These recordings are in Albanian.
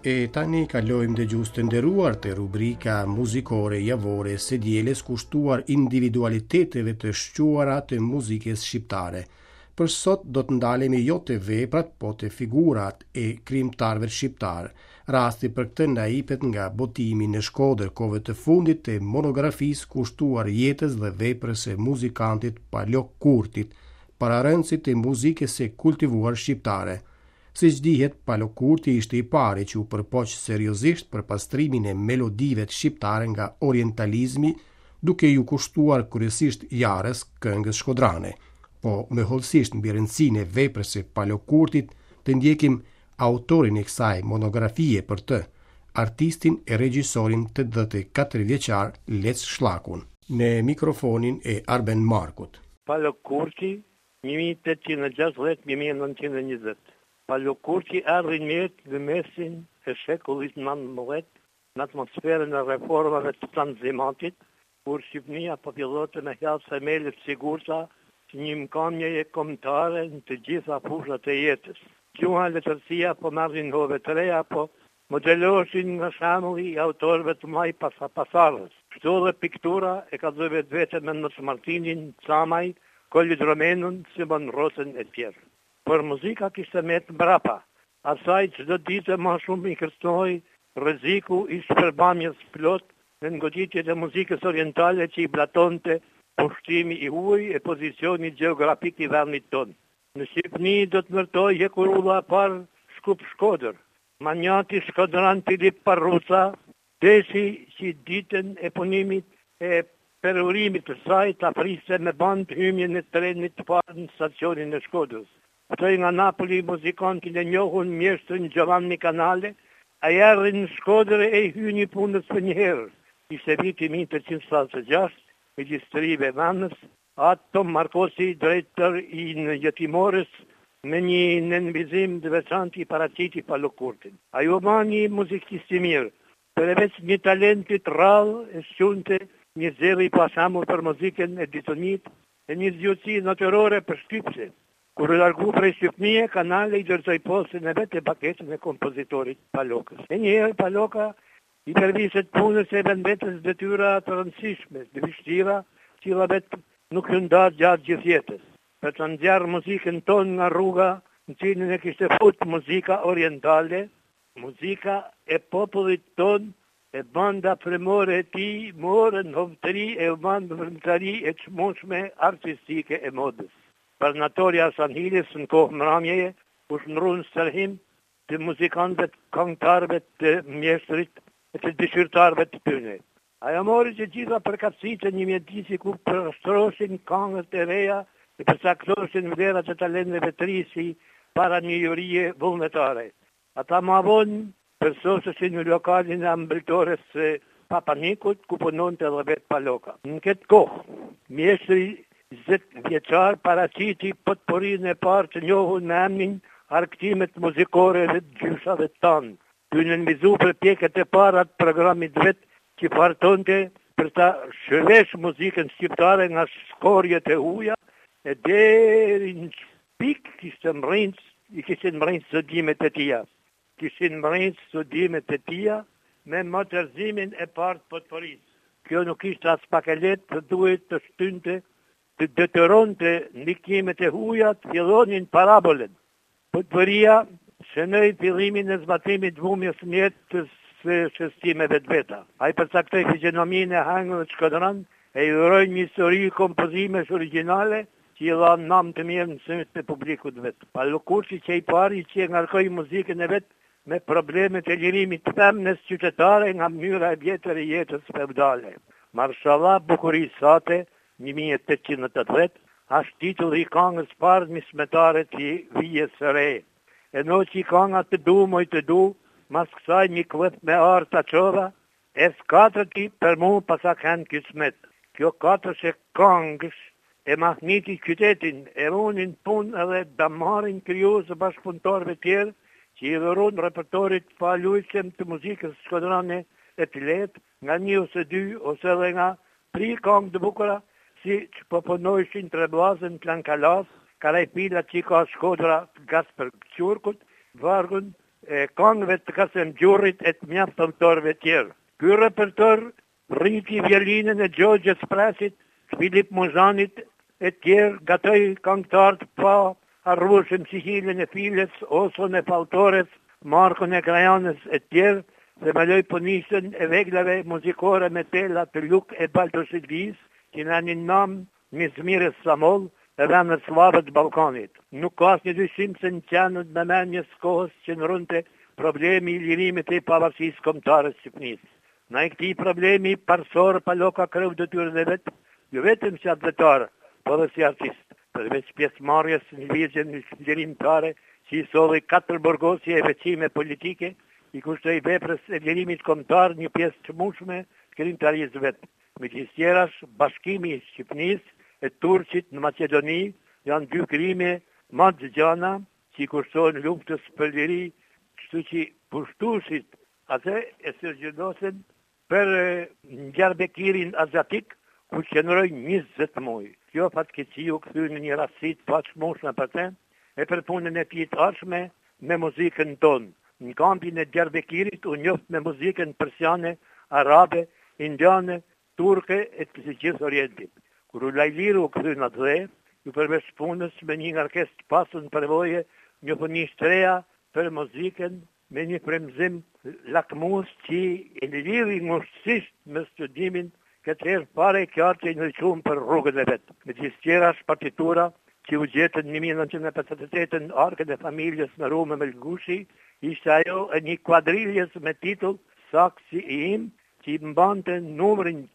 E tani kalojmë dhe gjusë të nderuar të rubrika muzikore javore se djeles kushtuar individualiteteve të shquara të muzikës shqiptare. Për sot do të ndalemi jo të veprat, po të figurat e krimtarëve shqiptar. Rasti për këtë na jepet nga botimi në Shkodër kohëve të fundit të monografisë kushtuar jetës dhe veprës së muzikantit Palok Kurtit, pararendësit të muzikës së kultivuar shqiptare. Siç dihet, Palok Kurti ishte I pari që u përpoq seriozisht për pastrimin e melodive shqiptare nga orientalizmi, duke ju kushtuar kryesisht jarës këngës shkodrane. Po me hollësisht mbi rëndësinë e veprës së Palok Kurtit, të ndjekim autorin e kësaj monografie për të, artistin e regjisorin 84 vjeçar Lec Shllakun. Në mikrofonin e Arben Markut. Palok Kurti 1860-1920. Palok Kurti ardhi në mesin e shekullit 19 në atmosferën e reformave të Tanzimatit, kur Shqipënia po fillote me hjalë themelet sigurta që një mkamjeje kombëtare në të gjitha fushat e jetës. Gjuha letërsia po marrin hove të reja, po modeloheshin nga shemulli I autorëve të mëdhenj pasarës. Kështu dhe piktura e ka dhënë vetvete me Nëc Martinin, Camaj, Kolli Dromenun, Simon Rosën e tjerë. Por muzika kishte met mbrapa. Asaj çdo ditë më shumë I kërcoi rreziku I shpërbamjes plot në goditjet e muzikës orientale që I blatonte pushtimi I huaj e pozicioni gjeografik I vendit tonë. Në Shqipëni do të ndërtoi hekurulla par Shkup Shkodër. Manjati Shkodran Filip Parruca, deshi që ditën e punimit e perurimit të saj ta priste me band hymjen e trenit të parë në stacionin e Shkodrës. Këtoj nga Napoli muzikantin e njohur mjeshtrin Giovanni Canale, a erdhi në Shkodër e hyni punës për një herë. Ishte viti 1876, Ministrive e Vendës, atë Tom Markosi, drejtor I në jetimorës, me një nënvizim të veçantë I paraqiti Palok Kurtin. Ai u bani muzikist I mirë, përveç një talenti të rrallë e shqunte një zëri I pasamur për muzikën e ditonit e një zgjutësi natyrore për shtypse. Kur u largu prej Shqipënie, Canale I dorëzoi postën e vet e baketën e kompozitorit Palokës. E njëherë Paloka I përviset punës e vetës detyra të rëndësishme, të vështira, cila vetë nuk ju nda gjatë gjithë jetës. Për të nxjerrë muzikën tonë nga rruga në cilën e kishte fut muzika orientale, muzika e popullit tonë, e banda fremore e tij morën hovtëri e bandë vërmëtari e çmueshme artistike e modës. Për Natoria Sanhilis në kohë mramjeje, u shndrun stërhim të muzikantëve të këngëtarëve të mjeshtrit e të dëshirtarëve të tyre. Ajo mori që gjitha përkatësitë e një mjedisi ku përshtrosin këngët e reja e përcaktoshin vlerat e talenteve të ri si para një jurie vullnetare. Ata më vonë përsoseshin në lokalin e ambëltores së Papanikut, ku punonte edhe vetë Paloka. Në këtë kohë, mjeshtri 20 vjeçar paraqiti potporinë e parë të njohur me emrin Arktimet muzikore dhe gjyshave tanë. Ty nënvizu për pjekët e para të programit vet që partonte për ta shërvesh muzikën shqiptare nga skorjet e huaja e deri në pik kishin mrejnë studimet e tia. Kishin mrejnë studimet e tia me motorzimin e parë të potporisë. Kjo nuk ishte as pak e lehtë, të duhet të shtynte të detyronte ndikimet e huaja të fillonin parabolën. Potporia shënoi fillimin e zbatimit dhumjes mjetës së shëstimeve të veta. Ai përcaktoi fizionominë e hangër të Shkodran e I uroi një histori kompozimesh origjinale që I dha nam të mirë në sytë të publikut vetë. Palok Kurti që I pari që ngarkoi muzikën e vetë me problemet e lirimit të femnes qytetare nga mënyra e vjetër e jetës feudale. Marshallah Bukuri Sate 1880 është titulli I këngës parë mismetare të vijes së re. E no që I kënga të du, moj të du, mas kësaj një klep me arë të qova, e s'katër ti për mu pasak hen kismet. Kjo katër e këngës e mahniti qytetin, e runin pun edhe damarin kryusë bashkëpunëtorëve tjerë, që I dhurun repertorit falujqem të muzikës shkodrane e të letë, nga një ose dy, ose edhe nga pri këngë të bukura, si që përpunojshin Treblazën, Klan Kalas, Karajpila që ka Shkodra Gasper Qurkut, Vargun këngëve të Kasem Gjurit e të mjaft autorëve tjerë. Ky repertor rriti violinën e Gjogjës Prasit, Filip Muzanit e tjerë, gatoi këngëtar të pa harrueshëm si Hilën e Files, Oson e Faltores, Markon e Krajanës e tjerë, themeloi punishën e veglave muzikore me tela të Luk e Baltoshidis, që në një nam Mizmirës Samol e vendet slave të Balkanit. Nuk ka asnjë dyshim se në qenët me menjes kohës që nërunte problemi i lirimit e pavarësisë kombëtare të Shqipënisë. Në këtij problemi parsor Paloka kreu detyrën e vet, jo vetëm si atletar, por edhe si artist. Përveç pjesëmarrjes në lëvizjen lirimtare, që i solli 4 burgosje e veçime politike, i kushtoi veprës e lirimit kombëtar një pjesë të mushme të krijimtarisë vet. Midis tjerash, Bashkimi i Shqipënisë e Turqit në Maqedoni janë 2 krime më të gjana që i kushtojnë luftës për liri, kështu që pushtuesit atë e sërgjëndosen për Diyarbekirin azatik, ku qëndroi 20 muaj. Kjo fatkeqësi u kthye në një rastësi të paqëmueshme për të, e për punën e tij të ardhshme me muzikën tonë. Në kampin e Diyarbekirit u njoft me muzikën persiane, arabe, indiane, turke e të gjithë Orientit. Kur u lajliru u kthy në dhe, ju përveç punës me një orkestër të pasur në përvojë, një punisht të reja për muzikën me një frymëzim lakmus që e lidhi ngushtësisht me studimin, këtë herë fare kjo artë e ndriçuar për rrugën e vet. Me gjithë tjerash partitura që u gjetën në 1958 në arkën e familjes në Rume me Lgushi, ishte ajo e një kuadriljes me titull Saksi i im, që i mbante numrin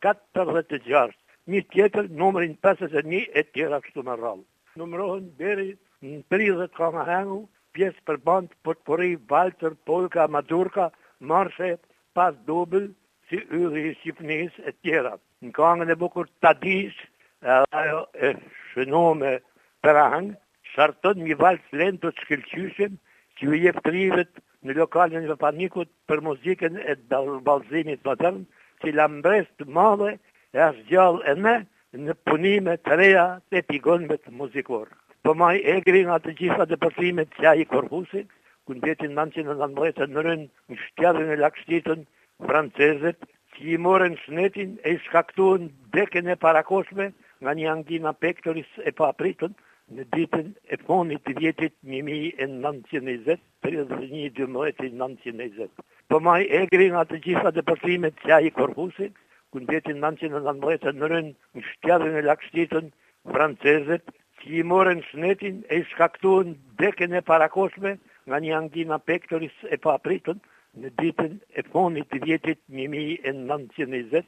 46, një tjetër numrin 51 e tjera kështu me radhë. Numërohen deri në 30 këngë hengu, pjesë për band, potpori, valtër, polka, madurka, marshe, pas dobël, si ylli i Shqipënisë e tjera. Në këngën e bukur Tadish, ajo e shënuar Perang, sharton një valc lento të shkëlqyshëm që u jep trivet në lokalin e panikut për muzikën e ballëzimit modern, që la mbres të madhe e është gjallë e ne në punime të reja të epigonëve të muzikor. Po maj egri nga të gjitha depërtimet që a i Korfusit, ku në vitin 1919 në rënë në shtjadën e Lakështitën francezët, që i morën shnetin e i shkaktuan dekën e parakoshme nga një angina pectoris e papritën në ditën e fonit të vjetit 1920, 31/12/1920. Po maj egri nga të gjitha depërtimet që a i Korfusit, ku në vitin 1919 në rënë në shtjadën e Lakështitën francezët, që i morën shnetin e i shkaktuan dekën e parakoshme nga një angina pectoris e papritën në ditën e fonit të vjetit 1920,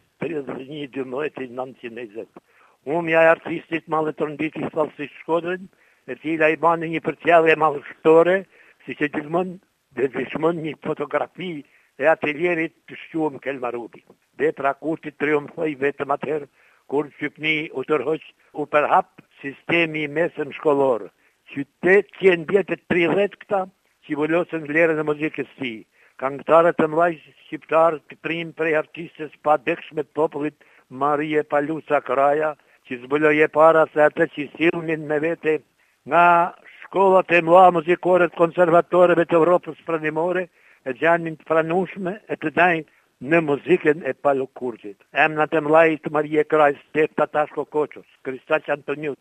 31/12/1920. Umja e artistit Malle Tornditi Thallësi Shkodrën, e cila i bani një përcjellje madhështore, si që dëshmon një fotografi e atelierit të shquar Kelmarubi. Vepra Kurtit triumfoi vetëm atëherë kur Shqipni u tërhoq u përhap sistemi i mesëm shkollor. Qytet që në vjetet 30 këta që vulosën vlerën e muzikës si. Këngëtarët të mëdhaj shqiptarë të prim prej artistës pa dekshme të popullit Marie Palusa Kraja, që zbuloi e para se atë që sillnin me vete nga shkollat e mëdha muzikore të konservatoreve të Evropës pranimore, e gjanin të pranueshme e të dajnë në muzikën e Palok Kurtit. Emnat e mëdhaj të Marie Kraj, Stefta Tashko Koços, Kristaq Antoniut,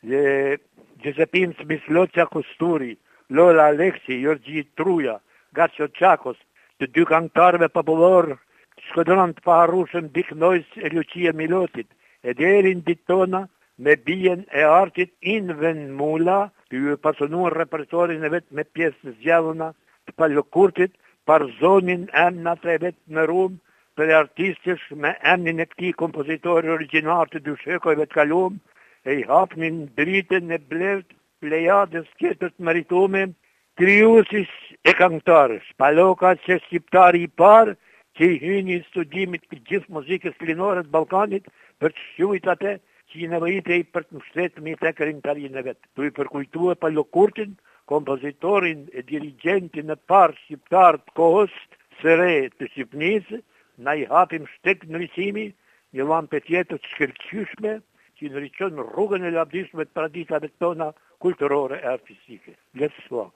Gjezepin Smisloqa Kusturi, Lola Aleksi, Jorgji Truja, Gaço Çakos, të 2 këngëtarëve popullor, Shkodran të paharrueshëm Dik Nojs e Lucia Milotit, e deri në ditë tona me bijen e artit Inven Mula, që ju e pasonuar repertorin e vetë me pjesë zgjallëna të Palok Kurtit, par zonin emnat e vetë në Rumë, për artistësh me emnin e këtij kompozitori origjinar të dy shekujve të kaluam, e i hapnin dritën e blert plejadës tjetër të meritume, krijuesis e këngëtarësh. Paloka që shqiptari i parë që i hyni studimit të gjithë muzikës linore të Ballkanit për të shquajtur atë që i nevojitej për të mbështetur me të krijimtarinë e vet. Tu i përkujtua Palok Kurtin, kompozitorin e dirigentin e parë shqiptar të kohës së re të Shqipënisë, na i hapim shtek ndriçimi, një llampë tjetër të shkëlqyeshme që ndriçon rrugën e lavdishme të traditave tona kulturore e artistike. Let's